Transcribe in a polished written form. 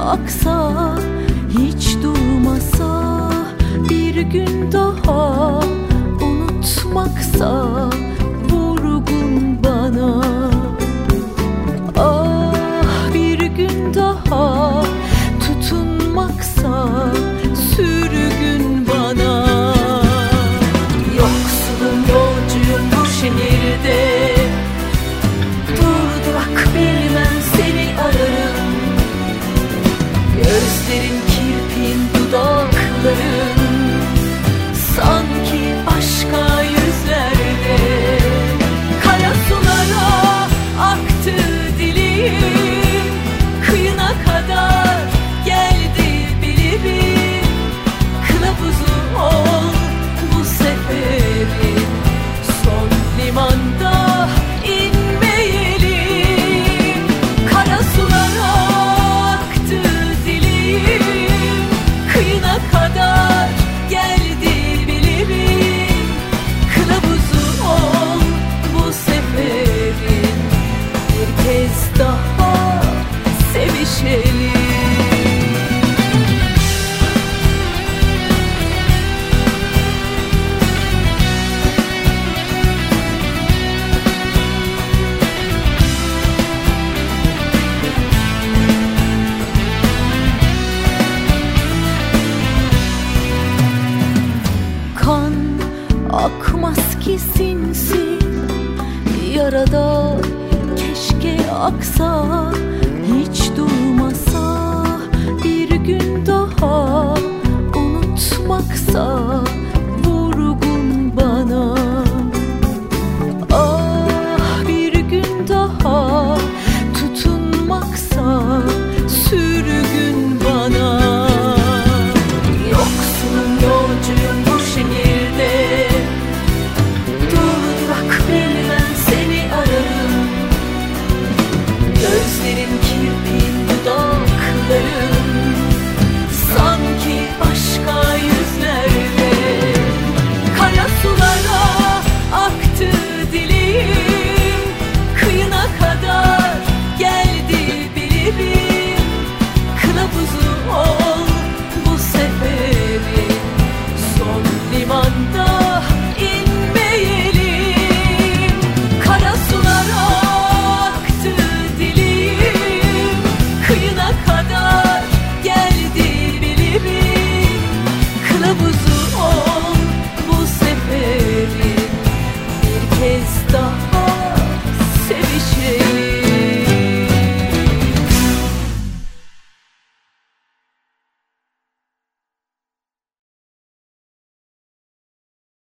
aksa, hiç durmasa, bir gün daha unutmaksa vurgun bana. Ah, bir gün daha tutunmaksa sürgün bana. Yoksulum, yolcuyum bu şehirde, durdurak bilmem seni ararım. Gözlerin, kirpin, dudakların sanki başka yüzlerde. Kara sulara aktı dilim, kıyına kadar geldi bilirim. Kılavuzu ol bu seferin, son limanda inmeyelim. Kara sulara aktı dilim, kıyına kadar geldi bilirim. Kılavuzu ol bu seferin, bir kez daha sevişelim. Kan akmaz ki sinsi yarada, keşke aksa, hiç durmasa, bir gün daha unutmaksa vurgun bana. Ah, bir gün daha tutunmaksa sürgün bana. Yoksulum, yolcuyum bu şehirde, durdurak bilmem seni ararım. Gözlerin, kirpin, dudakların sanki başka yüzlerde. Kara sulara aktı dilim, kıyına kadar geldi bilirim. Kılavuzu ol bu seferin, son limanda inmeyelim. Kara sulara aktı dilim, kıyına kadar geldi bilirim. Kılavuzu ol bu seferin, bir kez daha